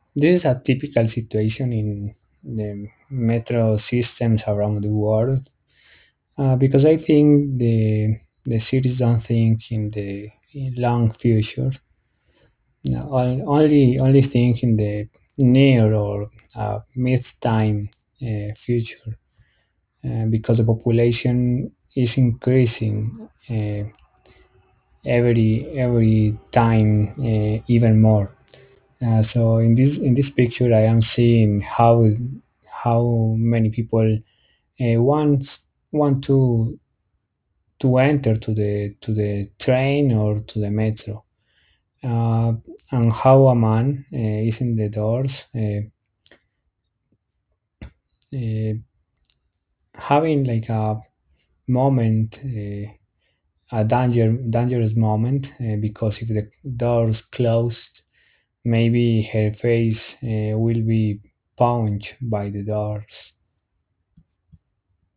This is a typical situation in the metro systems around the world because I think the cities don't think in the in long future. No, only think in the near or mid time future because the population is increasing every time even more. So in this picture, I am seeing how many people want to enter to the train or to the metro, uh, and how a man is in the doors, uh, having like a moment, a dangerous moment, because if the doors closed, maybe her face will be punched by the doors.